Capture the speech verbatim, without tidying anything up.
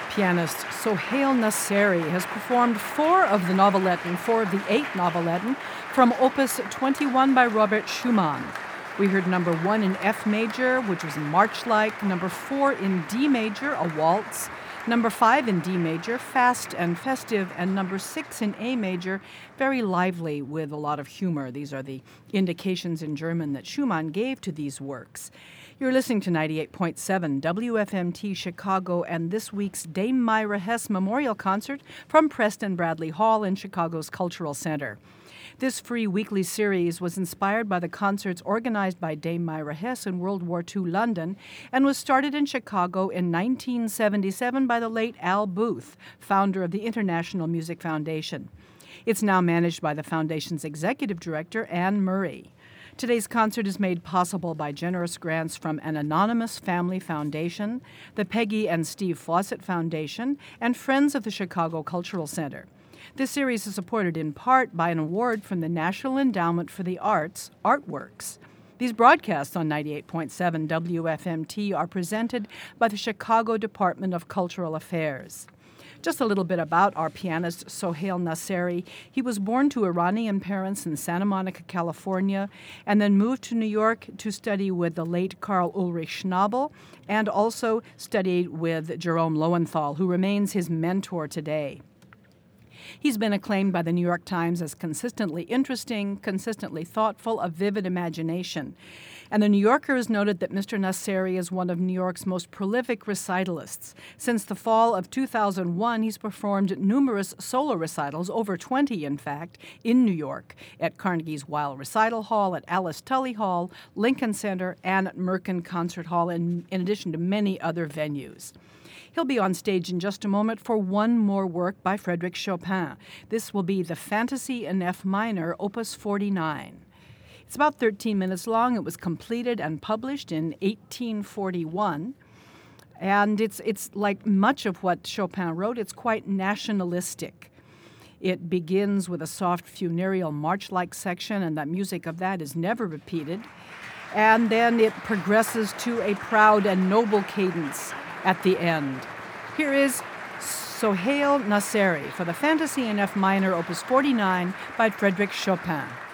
Pianist Sohail Nasseri has performed four of the Novelletten, four of the eight Novelletten, from Opus twenty-one by Robert Schumann. We heard number one in F major, which was march-like, number four in D major, a waltz, number five in D major, fast and festive, and number six in A major, very lively with a lot of humor. These are the indications in German that Schumann gave to these works. You're listening to ninety-eight point seven W F M T Chicago and this week's Dame Myra Hess Memorial Concert from Preston Bradley Hall in Chicago's Cultural Center. This free weekly series was inspired by the concerts organized by Dame Myra Hess in World War Two London and was started in Chicago in nineteen seventy-seven by the late Al Booth, founder of the International Music Foundation. It's now managed by the Foundation's executive director, Anne Murray. Today's concert is made possible by generous grants from an anonymous family foundation, the Peggy and Steve Fawcett Foundation, and Friends of the Chicago Cultural Center. This series is supported in part by an award from the National Endowment for the Arts, Artworks. These broadcasts on ninety-eight point seven W F M T are presented by the Chicago Department of Cultural Affairs. Just a little bit about our pianist, Sohail Nasseri. He was born to Iranian parents in Santa Monica, California, and then moved to New York to study with the late Karl Ulrich Schnabel, and also studied with Jerome Lowenthal, who remains his mentor today. He's been acclaimed by the New York Times as consistently interesting, consistently thoughtful, a vivid imagination. And the New Yorker has noted that Mister Nasseri is one of New York's most prolific recitalists. Since the fall of two thousand one, he's performed numerous solo recitals, over twenty in fact, in New York, at Carnegie's Weill Recital Hall, at Alice Tully Hall, Lincoln Center, and at Merkin Concert Hall, in, in addition to many other venues. He'll be on stage in just a moment for one more work by Frédéric Chopin. This will be the Fantasy in F minor, Opus forty-nine. It's about thirteen minutes long. It was completed and published in eighteen forty-one. And it's it's like much of what Chopin wrote, it's quite nationalistic. It begins with a soft funereal march-like section, and that music of that is never repeated. And then it progresses to a proud and noble cadence at the end. Here is Sohail Nasseri for the Fantasy in F minor, Opus forty-nine by Frédéric Chopin.